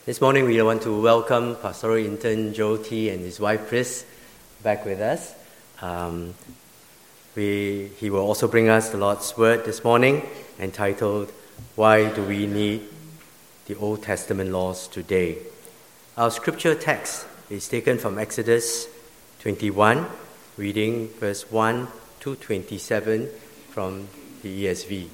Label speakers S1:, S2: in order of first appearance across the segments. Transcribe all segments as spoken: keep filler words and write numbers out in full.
S1: This morning we want to welcome pastoral intern Joe T and his wife Chris back with us. Um, we, he will also bring us the Lord's Word this morning, entitled, Why Do We Need the Old Testament Laws Today? Our scripture text is taken from Exodus twenty-one, reading verse one to twenty-seven from the E S V.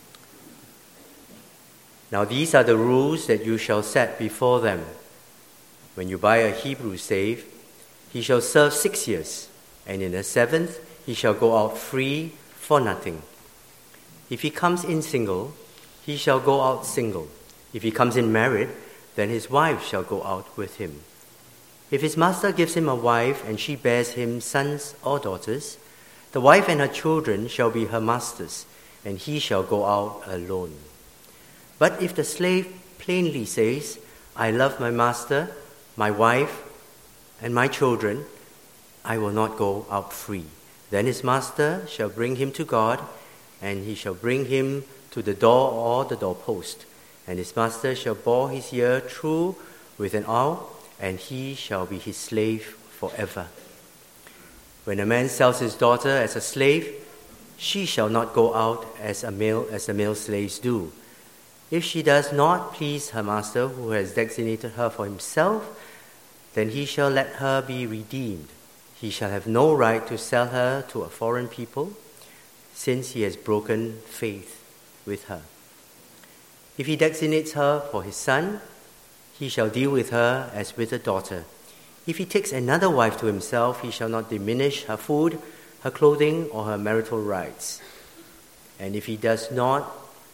S1: Now these are the rules that you shall set before them. When you buy a Hebrew slave, he shall serve six years, and in the seventh he shall go out free for nothing. If he comes in single, he shall go out single. If he comes in married, then his wife shall go out with him. If his master gives him a wife, and she bears him sons or daughters, the wife and her children shall be her master's, and he shall go out alone. But if the slave plainly says, I love my master, my wife, and my children, I will not go out free. Then his master shall bring him to God, and he shall bring him to the door or the doorpost. And his master shall bore his ear through with an awl, and he shall be his slave forever. When a man sells his daughter as a slave, she shall not go out as a male as the male slaves do. If she does not please her master, who has designated her for himself, then he shall let her be redeemed. He shall have no right to sell her to a foreign people, since he has broken faith with her. If he designates her for his son, he shall deal with her as with a daughter. If he takes another wife to himself, he shall not diminish her food, her clothing, or her marital rights. And if he does not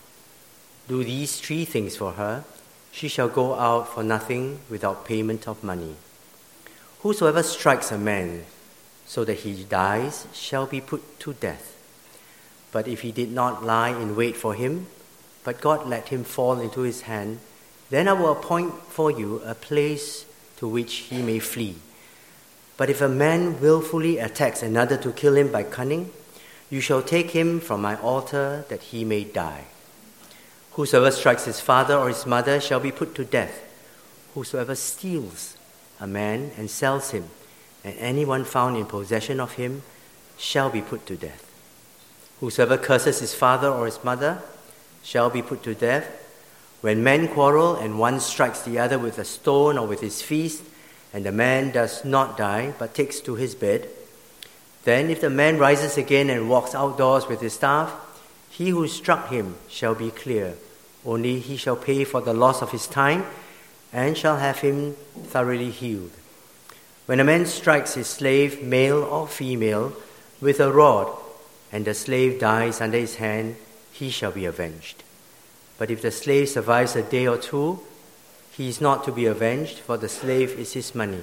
S1: do these three things for her, she shall go out for nothing without payment of money. Whosoever strikes a man so that he dies shall be put to death. But if he did not lie in wait for him, but God let him fall into his hand, then I will appoint for you a place to which he may flee. But if a man willfully attacks another to kill him by cunning, you shall take him from my altar that he may die. Whosoever strikes his father or his mother shall be put to death. Whosoever steals a man and sells him, and anyone found in possession of him, shall be put to death. Whosoever curses his father or his mother shall be put to death. When men quarrel and one strikes the other with a stone or with his fist, and the man does not die but takes to his bed, then if the man rises again and walks outdoors with his staff, he who struck him shall be clear. Only he shall pay for the loss of his time, and shall have him thoroughly healed. When a man strikes his slave, male or female, with a rod, and the slave dies under his hand, he shall be avenged. But if the slave survives a day or two, he is not to be avenged, for the slave is his money.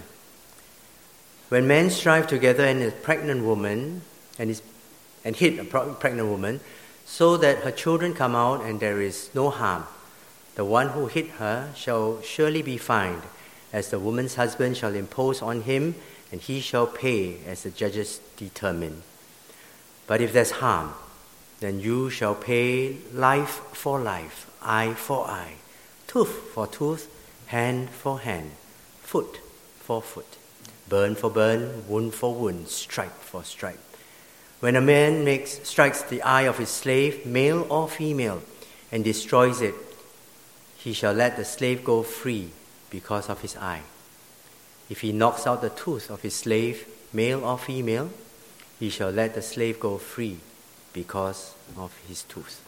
S1: When men strive together and a pregnant woman and, is, and hit a pregnant woman, so that her children come out and there is no harm, the one who hit her shall surely be fined, as the woman's husband shall impose on him, and he shall pay as the judges determine. But if there's harm, then you shall pay life for life, eye for eye, tooth for tooth, hand for hand, foot for foot, burn for burn, wound for wound, stripe for stripe. When a man makes, strikes the eye of his slave, male or female, and destroys it, he shall let the slave go free because of his eye. If he knocks out the tooth of his slave, male or female, he shall let the slave go free because of his tooth.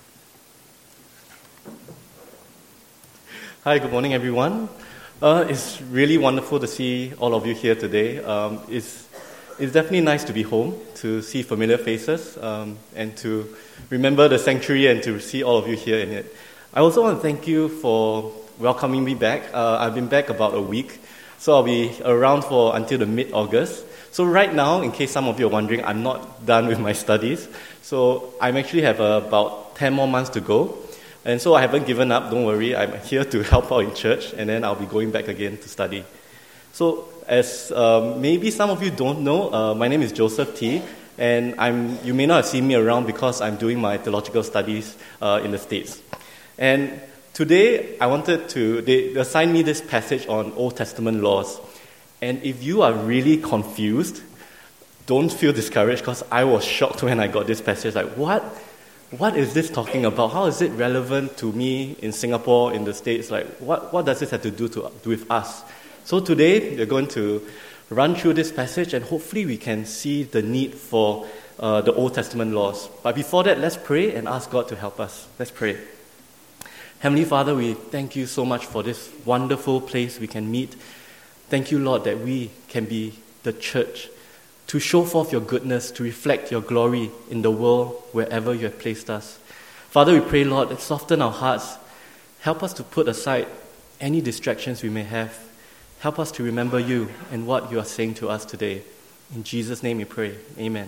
S2: Hi, good morning, everyone. Uh, it's really wonderful to see all of you here today. Um, it's It's definitely nice to be home, to see familiar faces, um, and to remember the sanctuary and to see all of you here in it. I also want to thank you for welcoming me back. Uh, I've been back about a week, so I'll be around for until the mid-August. So right now, in case some of you are wondering, I'm not done with my studies. So I actually have uh, about ten more months to go. And so I haven't given up, don't worry. I'm here to help out in church, and then I'll be going back again to study. So as um, maybe some of you don't know, uh, my name is Joseph T, and I'm. you may not have seen me around because I'm doing my theological studies uh, in the States. And today I wanted to, they assigned me this passage on Old Testament laws. And if you are really confused, don't feel discouraged, because I was shocked when I got this passage. Like, what? What is this talking about? How is it relevant to me in Singapore, in the States? Like, what, what does this have to do, to do with us? So today, we're going to run through this passage, and hopefully we can see the need for uh, the Old Testament laws. But before that, let's pray and ask God to help us. Let's pray. Heavenly Father, we thank you so much for this wonderful place we can meet. Thank you, Lord, that we can be the church to show forth your goodness, to reflect your glory in the world wherever you have placed us. Father, we pray, Lord, that soften our hearts. Help us to put aside any distractions we may have. Help us to remember you and what you are saying to us today. In Jesus' name we pray. Amen.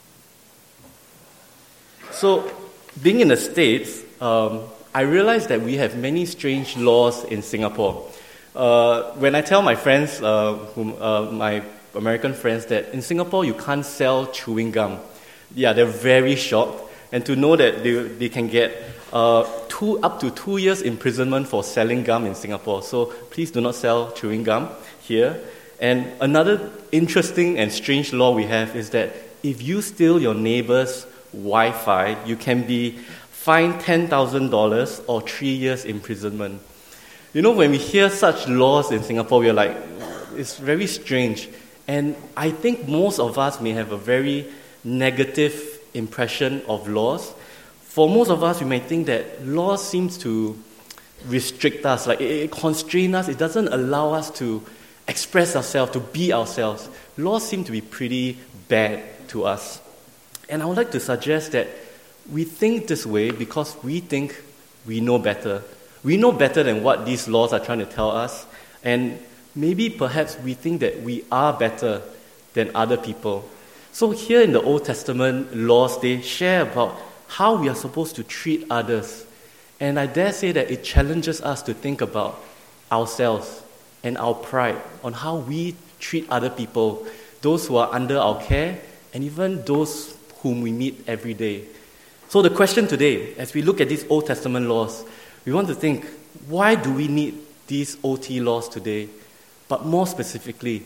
S2: So, being in the States, um, I realized that we have many strange laws in Singapore. Uh, when I tell my friends, uh, whom, uh, my American friends, that in Singapore you can't sell chewing gum, yeah, they're very shocked. And to know that they, they can get uh, two, up to two years imprisonment for selling gum in Singapore. So please do not sell chewing gum here. And another interesting and strange law we have is that if you steal your neighbor's Wi-Fi, you can be fined ten thousand dollars or three years imprisonment. You know, when we hear such laws in Singapore, we're like, it's very strange. And I think most of us may have a very negative impression of laws. For most of us, we may think that law seems to restrict us, like it, it constrains us, it doesn't allow us to express ourselves, to be ourselves. Laws seem to be pretty bad to us. And I would like to suggest that we think this way because we think we know better. We know better than what these laws are trying to tell us, and maybe perhaps we think that we are better than other people. So here in the Old Testament laws, they share about how we are supposed to treat others. And I dare say that it challenges us to think about ourselves and our pride on how we treat other people, those who are under our care, and even those whom we meet every day. So the question today, as we look at these Old Testament laws, we want to think, why do we need these O T laws today? But more specifically,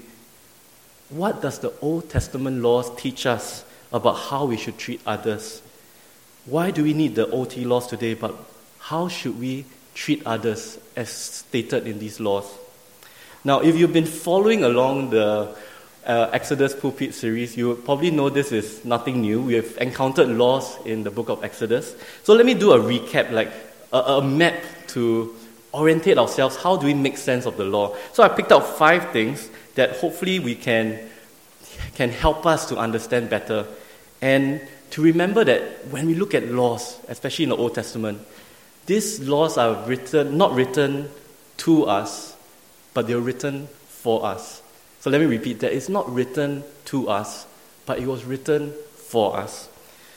S2: what does the Old Testament laws teach us about how we should treat others? Why do we need the O T laws today, but how should we treat others as stated in these laws? Now, if you've been following along the uh, Exodus Pulpit series, you probably know this is nothing new. We have encountered laws in the book of Exodus. So let me do a recap, like a, a map to orientate ourselves. How do we make sense of the law? So I picked out five things that hopefully we can, can help us to understand better. And to remember that when we look at laws, especially in the Old Testament, these laws are written, not written to us, but they're written for us. So let me repeat that. It's not written to us, but it was written for us.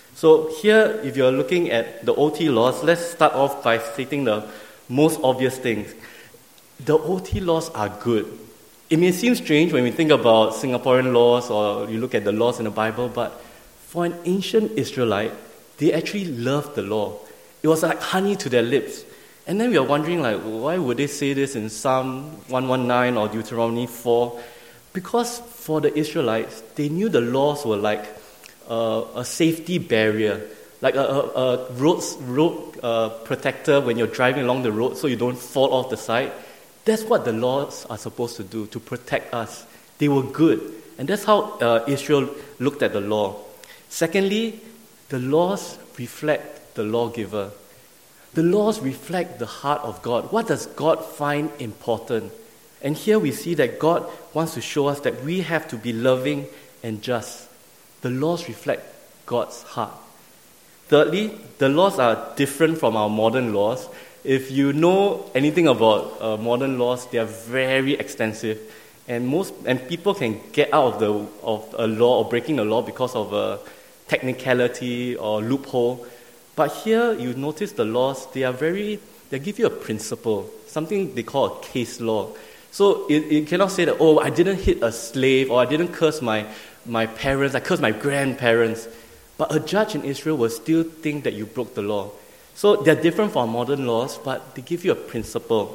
S2: So here, if you're looking at the O T laws, let's start off by stating the most obvious things. The O T laws are good. It may seem strange when we think about Singaporean laws or you look at the laws in the Bible, but for an ancient Israelite, they actually loved the law. It was like honey to their lips. And then we are wondering, like, why would they say this in Psalm one nineteen or Deuteronomy four? Because for the Israelites, they knew the laws were like uh, a safety barrier, like a, a, a road, road uh, protector when you're driving along the road so you don't fall off the side. That's what the laws are supposed to do, to protect us. They were good. And that's how uh, Israel looked at the law. Secondly, the laws reflect the lawgiver. The laws reflect the heart of God. What does God find important? And here we see that God wants to show us that we have to be loving and just. The laws reflect God's heart. Thirdly, the laws are different from our modern laws. If you know anything about uh, modern laws, they are very extensive. And most and people can get out of the of a law or breaking a law because of a technicality or loophole. But here you notice the laws, they are very, they give you a principle, something they call a case law. So it, it cannot say that, oh, I didn't hit a slave or I didn't curse my, my parents, I cursed my grandparents. But a judge in Israel will still think that you broke the law. So they're different from modern laws, but they give you a principle.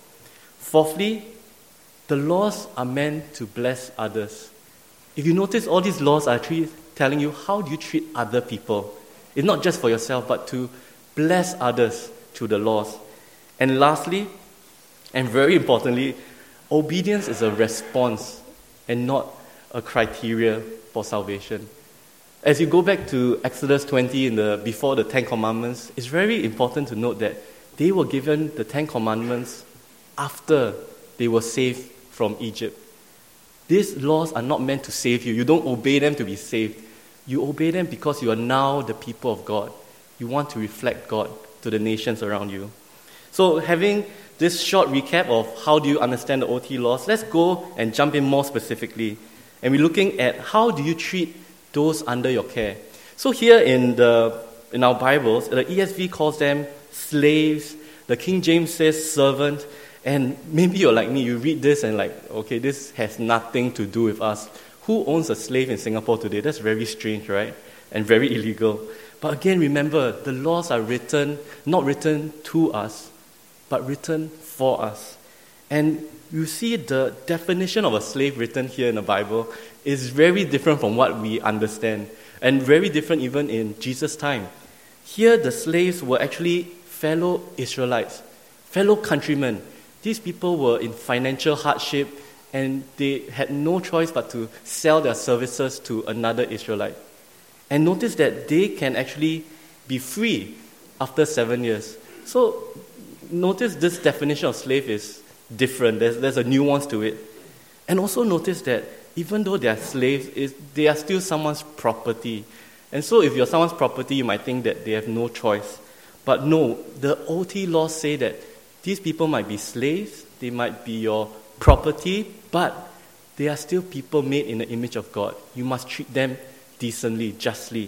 S2: Fourthly, the laws are meant to bless others. If you notice, all these laws are actually telling you how do you treat other people. It's not just for yourself, but to bless others through the laws. And lastly, and very importantly, obedience is a response and not a criteria for salvation. As you go back to Exodus twenty, in the before the Ten Commandments, it's very important to note that they were given the Ten Commandments after they were saved from Egypt. These laws are not meant to save you. You don't obey them to be saved. You obey them because you are now the people of God. You want to reflect God to the nations around you. So having this short recap of how do you understand the O T laws, let's go and jump in more specifically. And we're looking at how do you treat those under your care. So here in the in our Bibles, the E S V calls them slaves. The King James says servant. And maybe you're like me, you read this and like, okay, this has nothing to do with us. Who owns a slave in Singapore today? That's very strange, right? And very illegal. But again, remember, the laws are written, not written to us, but written for us. And you see the definition of a slave written here in the Bible is very different from what we understand, and very different even in Jesus' time. Here, the slaves were actually fellow Israelites, fellow countrymen. These people were in financial hardship, and they had no choice but to sell their services to another Israelite. And notice that they can actually be free after seven years. So notice this definition of slave is different. There's, there's a nuance to it. And also notice that even though they are slaves, is they are still someone's property. And so if you're someone's property, you might think that they have no choice. But no, the O T laws say that these people might be slaves, they might be your property, but they are still people made in the image of God. You must treat them decently, justly.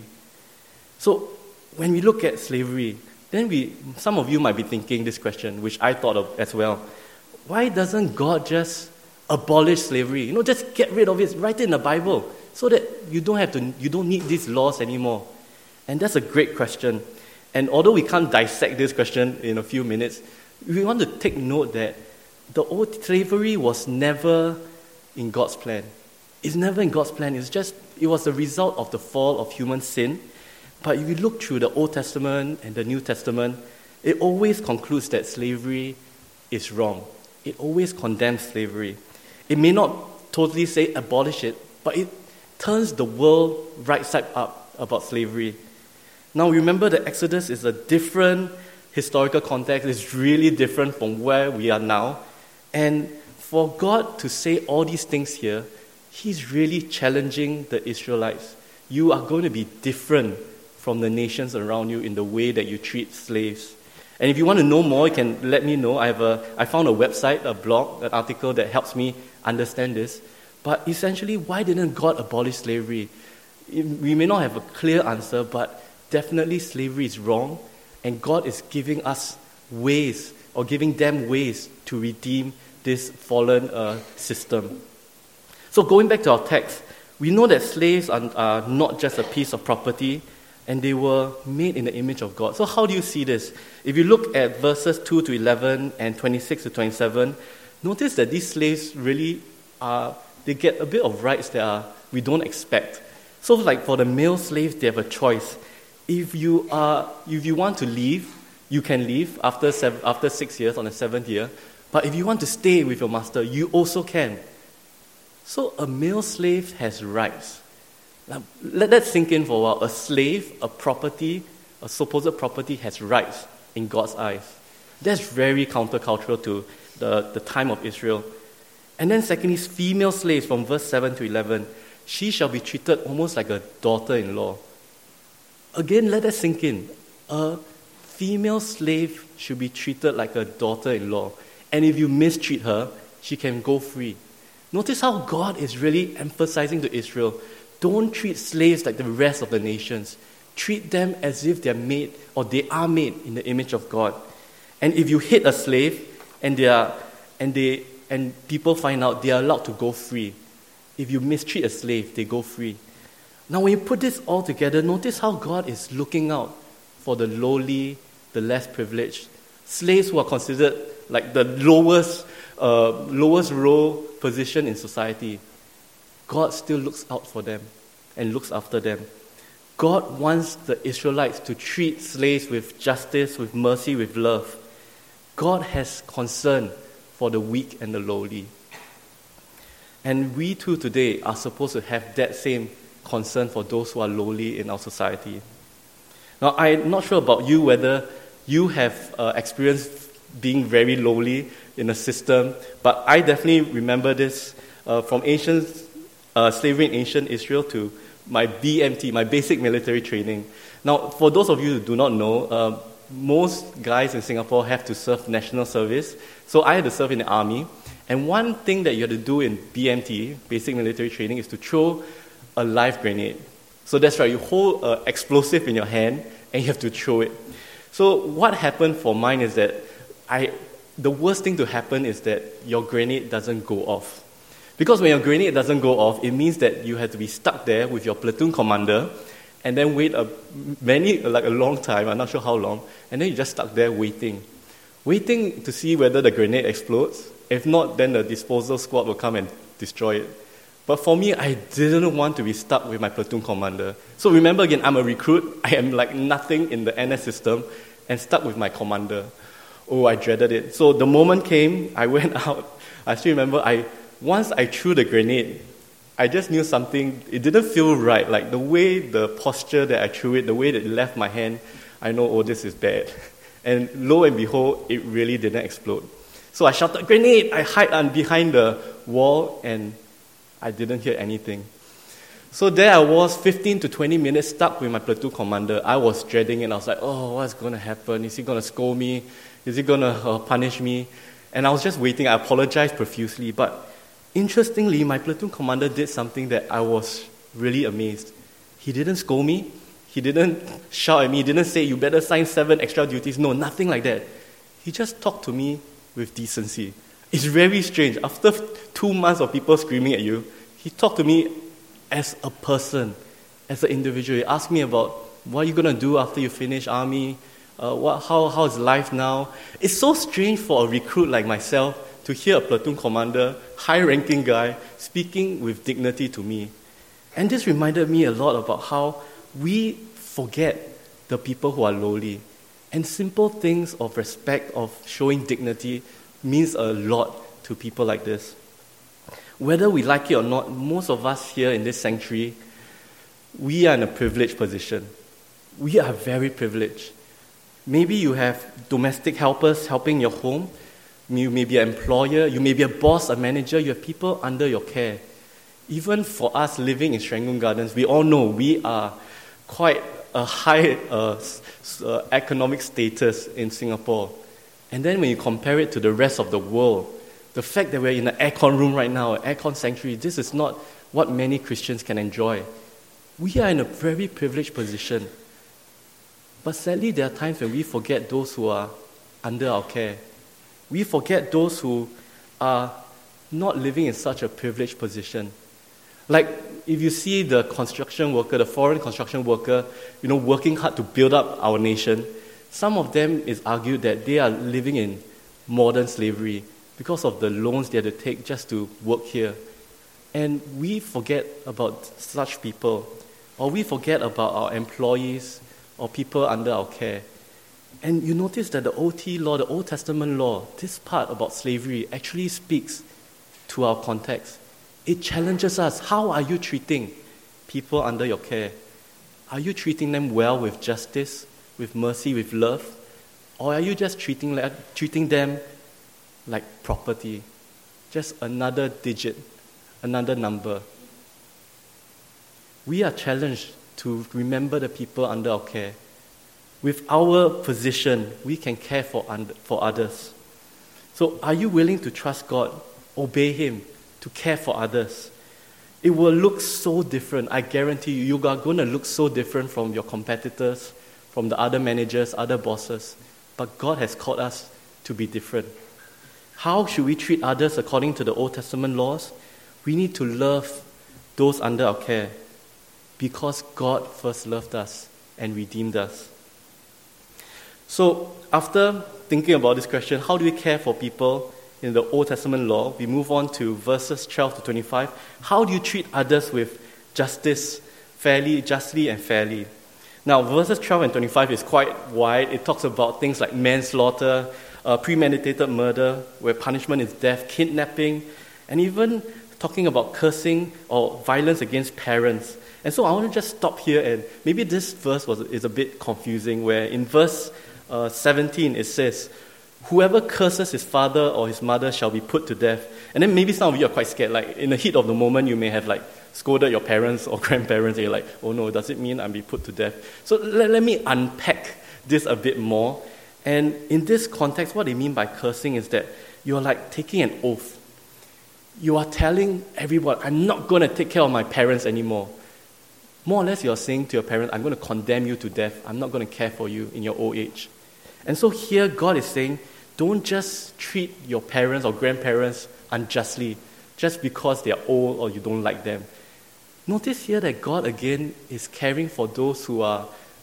S2: So when we look at slavery, then we, some of you might be thinking this question, which I thought of as well. Why doesn't God just abolish slavery? You know, just get rid of it, write it in the Bible, so that you don't have to, you don't need these laws anymore. And that's a great question. And although we can't dissect this question in a few minutes, we want to take note that the old slavery was never in God's plan. It's never in God's plan. It's just, it was the result of the fall of human sin. But if you look through the Old Testament and the New Testament, it always concludes that slavery is wrong. It always condemns slavery. It may not totally say abolish it, but it turns the world right side up about slavery. Now remember that Exodus is a different historical context. It's really different from where we are now. And for God to say all these things here, He's really challenging the Israelites. You are going to be different from the nations around you in the way that you treat slaves. And if you want to know more, you can let me know. I have a, I found a website, a blog, an article that helps me understand this. But essentially, why didn't God abolish slavery? We may not have a clear answer, but definitely slavery is wrong. And God is giving us ways, or giving them ways to redeem this fallen uh, system. So going back to our text, we know that slaves are, are not just a piece of property, and they were made in the image of God. So how do you see this? If you look at verses two to eleven and twenty-six to twenty-seven, notice that these slaves really are, they get a bit of rights that are, we don't expect. So like for the male slaves, they have a choice. If you are, if you want to leave, you can leave after seven, after six years on the seventh year. But if you want to stay with your master, you also can. So a male slave has rights. Now, let that sink in for a while. A slave, a property, a supposed property has rights in God's eyes. That's very countercultural to the, the time of Israel. And then secondly, female slaves from verse seven to eleven. She shall be treated almost like a daughter-in-law. Again, let that sink in. A female slave should be treated like a daughter-in-law. And if you mistreat her, she can go free. Notice how God is really emphasizing to Israel, don't treat slaves like the rest of the nations. Treat them as if they're made, or they are made in the image of God. And if you hit a slave, and they are, and they, and people find out, they are allowed to go free. If you mistreat a slave, they go free. Now, when you put this all together, notice how God is looking out for the lowly the less privileged, slaves who are considered like the lowest, uh, lowest role position in society. God still looks out for them and looks after them. God wants the Israelites to treat slaves with justice, with mercy, with love. God has concern for the weak and the lowly. And we too today are supposed to have that same concern for those who are lowly in our society. Now, I'm not sure about you whether you have uh, experienced being very lowly in a system, but I definitely remember this uh, from ancient uh, slavery in ancient Israel to my B M T, my basic military training. Now, for those of you who do not know, uh, most guys in Singapore have to serve national service. So I had to serve in the army. And one thing that you have to do in B M T, basic military training, is to throw a live grenade. So that's right, you hold an explosive in your hand and you have to throw it. So what happened for mine is that I, the worst thing to happen is that your grenade doesn't go off. Because when your grenade doesn't go off, it means that you have to be stuck there with your platoon commander and then wait a many like a long time, I'm not sure how long, and then you're just stuck there waiting. Waiting to see whether the grenade explodes. If not, then the disposal squad will come and destroy it. But for me, I didn't want to be stuck with my platoon commander. So remember again, I'm a recruit. I am like nothing in the N S system and stuck with my commander. Oh, I dreaded it. So the moment came, I went out. I still remember, I once I threw the grenade, I just knew something. It didn't feel right. Like the way, the posture that I threw it, the way that it left my hand, I know, oh, this is bad. And lo and behold, it really didn't explode. So I shouted, grenade! I hid behind the wall and I didn't hear anything. So there I was, fifteen to twenty minutes stuck with my platoon commander. I was dreading it. I was like, oh, what's going to happen? Is he going to scold me? Is he going to uh, punish me? And I was just waiting. I apologized profusely. But interestingly, my platoon commander did something that I was really amazed. He didn't scold me. He didn't shout at me. He didn't say, you better sign seven extra duties. No, nothing like that. He just talked to me with decency. It's very strange. After two months of people screaming at you, he talked to me as a person, as an individual. He asked me about what are you going to do after you finish army, uh, what, how, how is life now. It's so strange for a recruit like myself to hear a platoon commander, high-ranking guy, speaking with dignity to me. And this reminded me a lot about how we forget the people who are lowly. And simple things of respect, of showing dignity, means a lot to people like this. Whether we like it or not, most of us here in this sanctuary, we are in a privileged position. We are very privileged. Maybe you have domestic helpers helping your home. You may be an employer. You may be a boss, a manager. You have people under your care. Even for us living in Serangoon Gardens, we all know we are quite a high uh, uh, economic status in Singapore. And then when you compare it to the rest of the world, the fact that we're in an aircon room right now, an aircon sanctuary, this is not what many Christians can enjoy. We are in a very privileged position. But sadly, there are times when we forget those who are under our care. We forget those who are not living in such a privileged position. Like, if you see the construction worker, the foreign construction worker, you know, working hard to build up our nation, some of them is argued that they are living in modern slavery because of the loans they have to take just to work here. And we forget about such people, or we forget about our employees or people under our care. And you notice that the O T law, the Old Testament law, this part about slavery actually speaks to our context. It challenges us. How are you treating people under your care? Are you treating them well with justice, with mercy, with love? Or are you just treating, like, treating them like property? Just another digit, another number. We are challenged to remember the people under our care. With our position, we can care for, und- for others. So are you willing to trust God, obey Him, to care for others? It will look so different. I guarantee you, you are going to look so different from your competitors, from the other managers, other bosses. But God has called us to be different. How should we treat others according to the Old Testament laws? We need to love those under our care because God first loved us and redeemed us. So after thinking about this question, how do we care for people in the Old Testament law, we move on to verses twelve to twenty-five. How do you treat others with justice, fairly, justly, and fairly? Now, verses twelve and twenty-five is quite wide. It talks about things like manslaughter, uh, premeditated murder, where punishment is death, kidnapping, and even talking about cursing or violence against parents. And so I want to just stop here, and maybe this verse was is a bit confusing, where in verse uh, seventeen it says, whoever curses his father or his mother shall be put to death. And then maybe some of you are quite scared. Like, in the heat of the moment, you may have, like, scolded your parents or grandparents, and you're like, oh no, does it mean I'll be put to death? So let, let me unpack this a bit more. And in this context, what they mean by cursing is that you're, like, taking an oath. You are telling everyone, I'm not going to take care of my parents anymore. More or less, you're saying to your parents, I'm going to condemn you to death. I'm not going to care for you in your old age. And so here, God is saying, don't just treat your parents or grandparents unjustly just because they are old or you don't like them. Notice here that God, again, is caring for those who are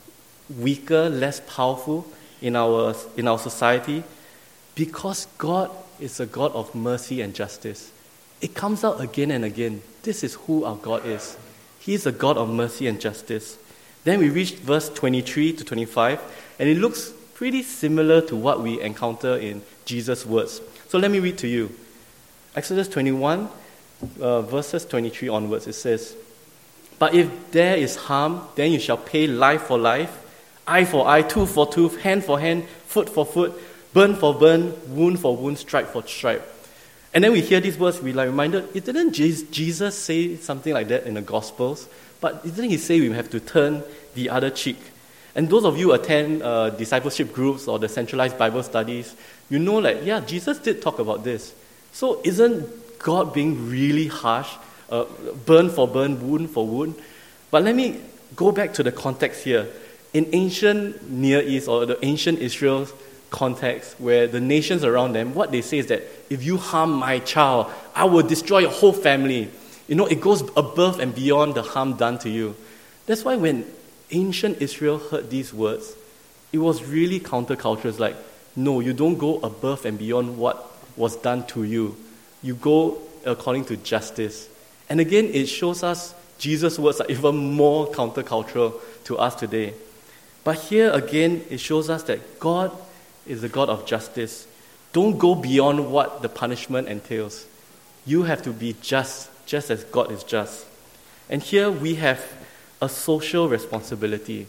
S2: weaker, less powerful in our, in our society, because God is a God of mercy and justice. It comes out again and again. This is who our God is. He is a God of mercy and justice. Then we reach verse twenty-three to twenty-five, and it looks pretty similar to what we encounter in Jesus' words. So let me read to you. Exodus twenty-one, uh, verses twenty-three onwards, it says, but if there is harm, then you shall pay life for life, eye for eye, tooth for tooth, hand for hand, foot for foot, burn for burn, wound for wound, stripe for stripe. And then we hear these words, we're like reminded, it didn't Jesus say something like that in the Gospels, but didn't he say we have to turn the other cheek? And those of you who attend uh, discipleship groups or the centralized Bible studies, you know, like, yeah, Jesus did talk about this. So isn't God being really harsh? Uh, burn for burn, wound for wound? But let me go back to the context here. In ancient Near East or the ancient Israel context, where the nations around them, what they say is that if you harm my child, I will destroy your whole family. You know, it goes above and beyond the harm done to you. That's why when ancient Israel heard these words, it was really countercultural. It's like, no, you don't go above and beyond what was done to you. You go according to justice. And again, it shows us Jesus' words are even more countercultural to us today. But here again, it shows us that God is a God of justice. Don't go beyond what the punishment entails. You have to be just, just as God is just. And here we have a social responsibility.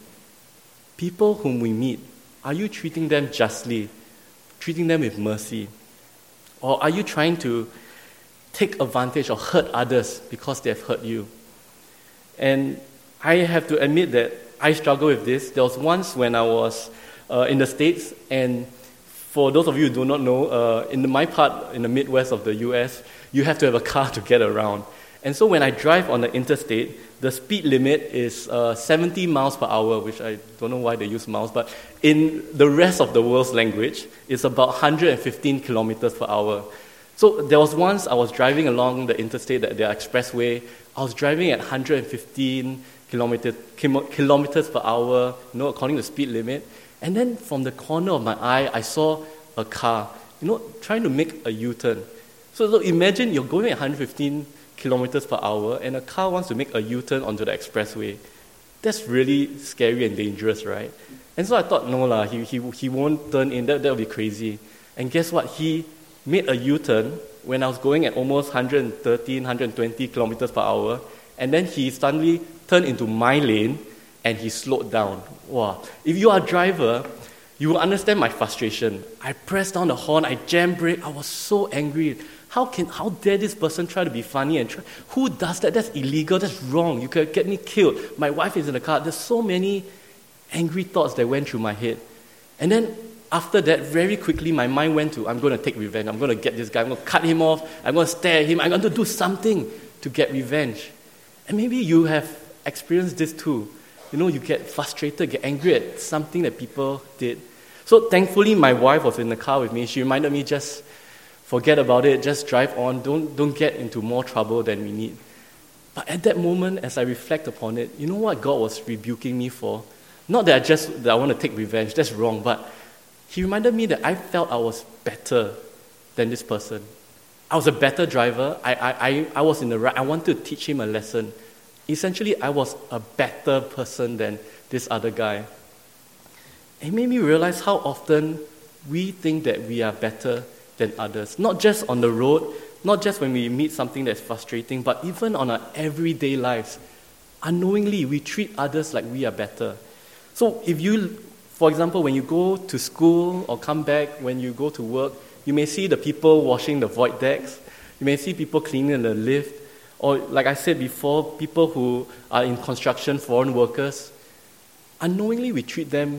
S2: People whom we meet, are you treating them justly, treating them with mercy? Or are you trying to take advantage or hurt others because they have hurt you? And I have to admit that I struggle with this. There was once when I was uh, in the States, and for those of you who do not know, uh, in the, my part, in the Midwest of the U S, you have to have a car to get around. And so when I drive on the interstate, the speed limit is uh, seventy miles per hour, which I don't know why they use miles, but in the rest of the world's language, it's about one hundred fifteen kilometers per hour. So there was once I was driving along the interstate, the, the expressway. I was driving at one hundred fifteen kilometers, kilometers per hour, you know, according to the speed limit. And then from the corner of my eye, I saw a car, you know, trying to make a U-turn. So, so imagine you're going at one hundred fifteen kilometers per hour, and a car wants to make a U-turn onto the expressway. That's really scary and dangerous, right? And so I thought, no lah, he, he, he won't turn in, that, that would be crazy. And guess what? He made a U-turn when I was going at almost one hundred thirteen, one hundred twenty kilometers per hour, and then he suddenly turned into my lane, and he slowed down. Wow. If you are a driver, you will understand my frustration. I pressed down the horn, I jammed brake, I was so angry. How can, how dare this person try to be funny and try? Who does that? That's illegal, that's wrong. You could get me killed. My wife is in the car. There's so many angry thoughts that went through my head. And then after that, very quickly, my mind went to, I'm going to take revenge. I'm going to get this guy. I'm going to cut him off. I'm going to stare at him. I'm going to do something to get revenge. And maybe you have experienced this too. You know, you get frustrated, get angry at something that people did. So thankfully, my wife was in the car with me. She reminded me, just forget about it, just drive on. Don't, don't get into more trouble than we need. But at that moment, as I reflect upon it, you know what God was rebuking me for? Not that I just that I want to take revenge, that's wrong, but he reminded me that I felt I was better than this person. I was a better driver. I, I, I, I was in the right. I wanted to teach him a lesson. Essentially, I was a better person than this other guy. It made me realize how often we think that we are better than others. Not just on the road, not just when we meet something that's frustrating, but even on our everyday lives. Unknowingly, we treat others like we are better. So if you, for example, when you go to school or come back, when you go to work, you may see the people washing the void decks. You may see people cleaning the lift. Or like I said before, people who are in construction, foreign workers. Unknowingly, we treat them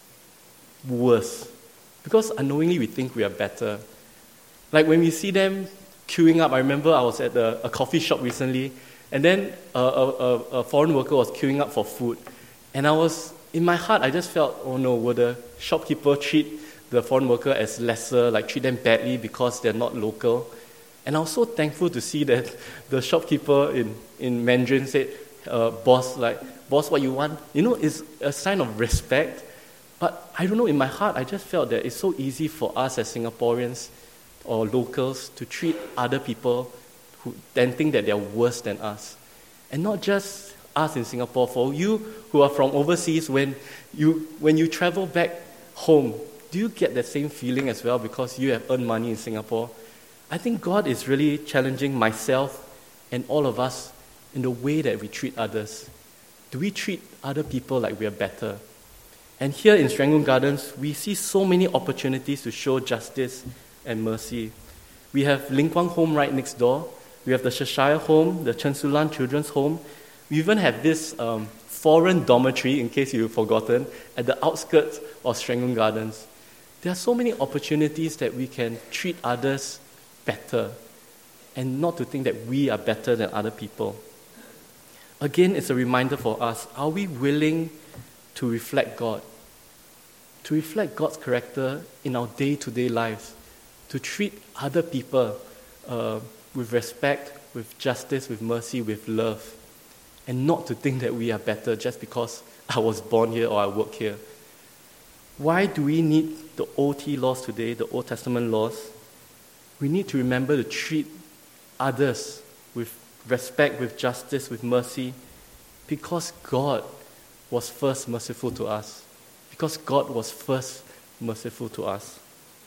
S2: worse. Because unknowingly, we think we are better. Like when we see them queuing up, I remember I was at a, a coffee shop recently, and then a, a, a foreign worker was queuing up for food. And I was, in my heart, I just felt, oh no, will the shopkeeper treat the foreign worker as lesser, like treat them badly because they're not local? And I was so thankful to see that the shopkeeper in, in Mandarin said, uh, boss, like, boss, what you want? You know, it's a sign of respect. But I don't know, in my heart, I just felt that it's so easy for us as Singaporeans or locals to treat other people who then think that they're worse than us. And not just us in Singapore. For you who are from overseas, when you when you travel back home, do you get that same feeling as well because you have earned money in Singapore? I think God is really challenging myself and all of us in the way that we treat others. Do we treat other people like we are better? And here in Serangoon Gardens, we see so many opportunities to show justice and mercy. We have Ling Kwang Home right next door. We have the Cheshire Home, the Chen Sulan Children's Home. We even have this um, foreign dormitory, in case you've forgotten, at the outskirts of Serangoon Gardens. There are so many opportunities that we can treat others better and not to think that we are better than other people. Again, it's a reminder for us, are we willing to reflect God? To reflect God's character in our day-to-day lives, to treat other people uh, with respect, with justice, with mercy, with love, and not to think that we are better just because I was born here or I work here. Why do we need the O T laws today, the Old Testament laws? We need to remember to treat others with respect, with justice, with mercy, because God was first merciful to us. Because God was first merciful to us.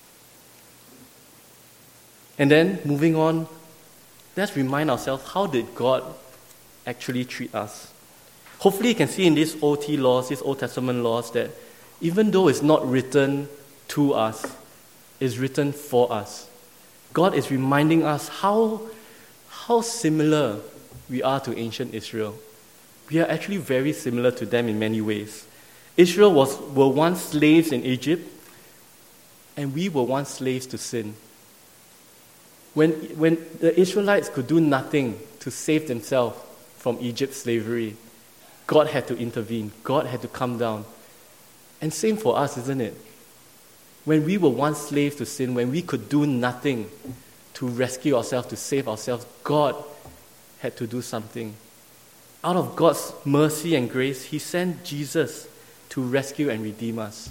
S2: And then, moving on, let's remind ourselves, how did God actually treat us? Hopefully you can see in these O T laws, these Old Testament laws, that even though it's not written to us, it's written for us. God is reminding us how, how similar we are to ancient Israel. We are actually very similar to them in many ways. Israel was, were once slaves in Egypt, and we were once slaves to sin. When, when the Israelites could do nothing to save themselves from Egypt's slavery, God had to intervene. God had to come down. And same for us, isn't it? When we were once slaves to sin, when we could do nothing to rescue ourselves, to save ourselves, God had to do something. Out of God's mercy and grace, He sent Jesus to rescue and redeem us.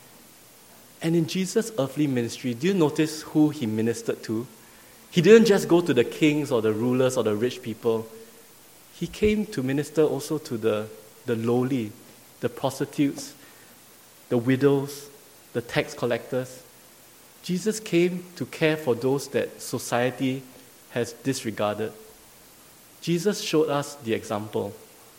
S2: And in Jesus' earthly ministry, do you notice who He ministered to? He didn't just go to the kings or the rulers or the rich people. He came to minister also to the, the lowly, the prostitutes, the widows, the tax collectors. Jesus came to care for those that society has disregarded. Jesus showed us the example.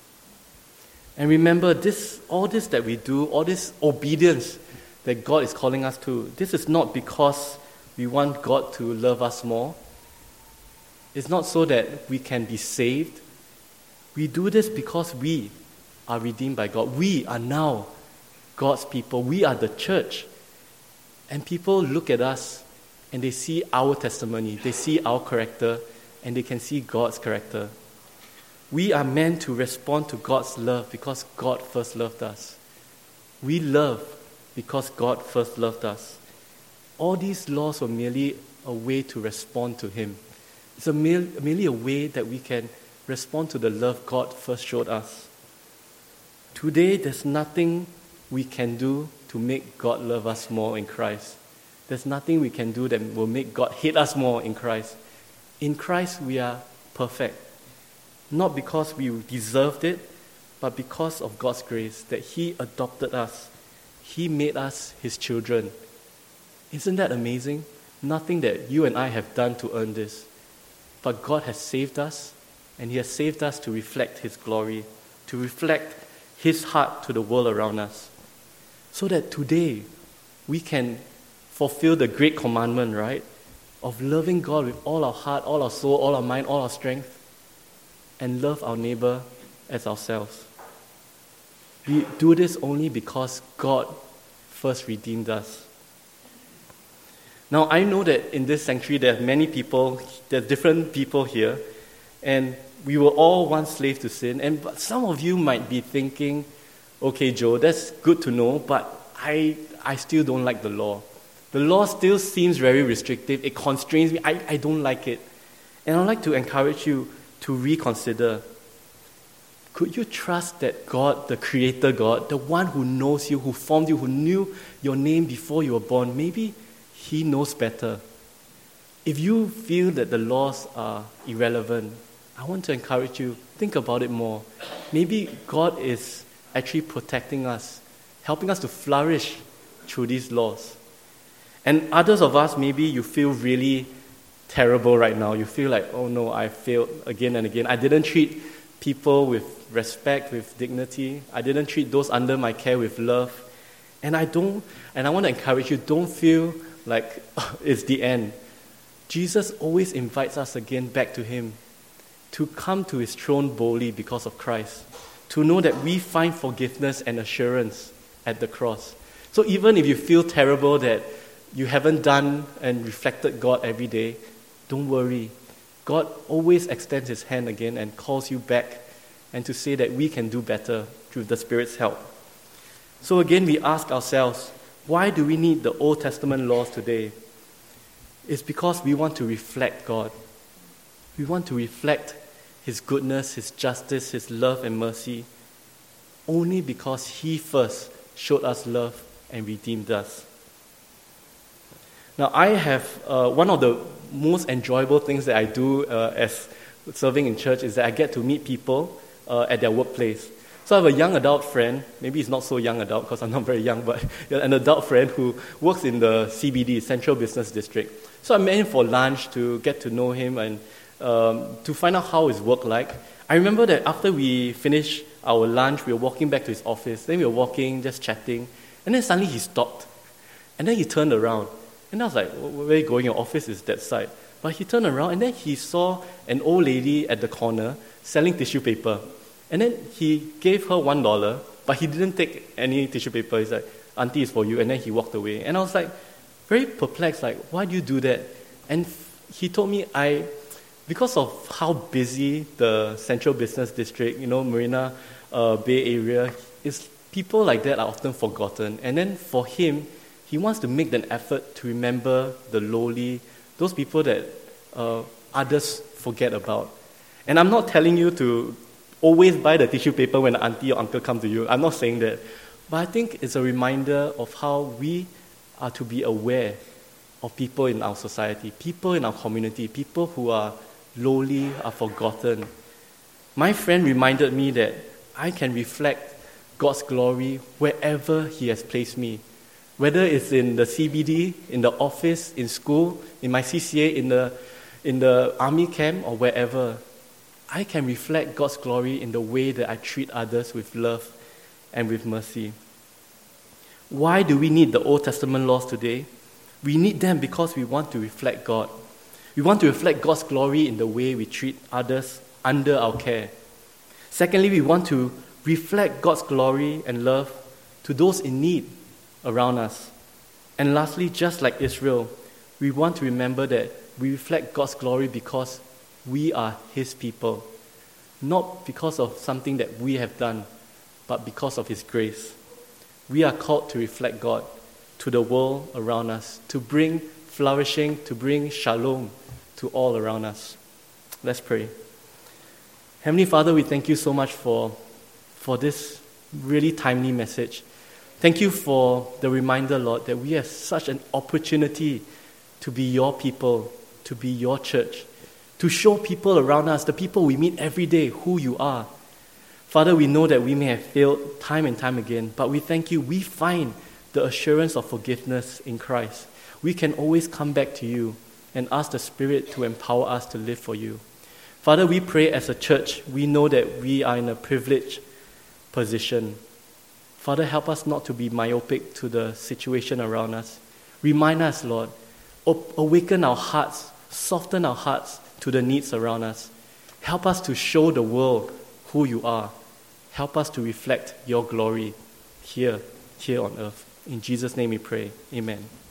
S2: And remember, this, all this that we do, all this obedience that God is calling us to, this is not because we want God to love us more. It's not so that we can be saved. We do this because we are redeemed by God. We are now God's people. We are the church. And people look at us and they see our testimony, they see our character, and they can see God's character. We are meant to respond to God's love because God first loved us. We love because God first loved us. All these laws were merely a way to respond to Him. It's a mere, merely a way that we can respond to the love God first showed us. Today, there's nothing we can do to make God love us more in Christ. There's nothing we can do that will make God hate us more in Christ. In Christ, we are perfect. Not because we deserved it, but because of God's grace, that He adopted us. He made us His children. Isn't that amazing? Nothing that you and I have done to earn this. But God has saved us, and He has saved us to reflect His glory, to reflect His heart to the world around us. So that today, we can fulfill the great commandment, right? Of loving God with all our heart, all our soul, all our mind, all our strength, and love our neighbor as ourselves. We do this only because God first redeemed us. Now, I know that in this sanctuary there are many people, there are different people here, and we were all once slaves to sin, and but some of you might be thinking, okay, Joe, that's good to know, but I, I still don't like the law. The law still seems very restrictive. It constrains me. I, I don't like it. And I'd like to encourage you to reconsider. Could you trust that God, the Creator God, the one who knows you, who formed you, who knew your name before you were born, maybe He knows better? If you feel that the laws are irrelevant, I want to encourage you, think about it more. Maybe God is actually protecting us, helping us to flourish through these laws. And others of us, maybe you feel really terrible right now. You feel like, oh no, I failed again and again. I didn't treat people with respect, with dignity. I didn't treat those under my care with love. And I don't, and I want to encourage you, don't feel like oh, it's the end. Jesus always invites us again back to Him, to come to His throne boldly because of Christ, to know that we find forgiveness and assurance at the cross. So even if you feel terrible that you haven't done and reflected God every day, don't worry. God always extends His hand again and calls you back, and to say that we can do better through the Spirit's help. So again, we ask ourselves, why do we need the Old Testament laws today? It's because we want to reflect God. We want to reflect His goodness, His justice, His love and mercy, only because He first showed us love and redeemed us. Now, I have uh, one of the most enjoyable things that I do uh, as serving in church is that I get to meet people uh, at their workplace. So I have a young adult friend, maybe he's not so young adult because I'm not very young, but an adult friend who works in the C B D, Central Business District. So I met him for lunch to get to know him and um, to find out how his work like. I remember that after we finished our lunch, we were walking back to his office. Then we were walking, just chatting, and then suddenly he stopped. And then he turned around. And I was like, where are you going? Your office is that side. But he turned around and then he saw an old lady at the corner selling tissue paper. And then he gave her one dollar, but he didn't take any tissue paper. He's like, Auntie, it's for you. And then he walked away. And I was like, very perplexed, like, why do you do that? And he told me, I, because of how busy the Central Business District, you know, Marina uh, Bay Area, is people like that are often forgotten. And then for him, he wants to make an effort to remember the lowly, those people that uh, others forget about. And I'm not telling you to always buy the tissue paper when the auntie or uncle come to you. I'm not saying that. But I think it's a reminder of how we are to be aware of people in our society, people in our community, people who are lowly, are forgotten. My friend reminded me that I can reflect God's glory wherever He has placed me. Whether it's in the C B D, in the office, in school, in my C C A, in the in the army camp, or wherever, I can reflect God's glory in the way that I treat others with love and with mercy. Why do we need the Old Testament laws today? We need them because we want to reflect God. We want to reflect God's glory in the way we treat others under our care. Secondly, we want to reflect God's glory and love to those in need around us. And lastly, just like Israel, we want to remember that we reflect God's glory because we are His people, not because of something that we have done, but because of His grace. We are called to reflect God to the world around us, to bring flourishing, to bring shalom to all around us. Let's pray. Heavenly Father, we thank You so much for, for this really timely message. Thank you for the reminder, Lord, that we have such an opportunity to be your people, to be your church, to show people around us, the people we meet every day, who you are. Father, we know that we may have failed time and time again, but we thank you. We find the assurance of forgiveness in Christ. We can always come back to you and ask the Spirit to empower us to live for you. Father, we pray as a church, we know that we are in a privileged position. Father, help us not to be myopic to the situation around us. Remind us, Lord, awaken our hearts, soften our hearts to the needs around us. Help us to show the world who you are. Help us to reflect your glory here, here on earth. In Jesus' name we pray. Amen.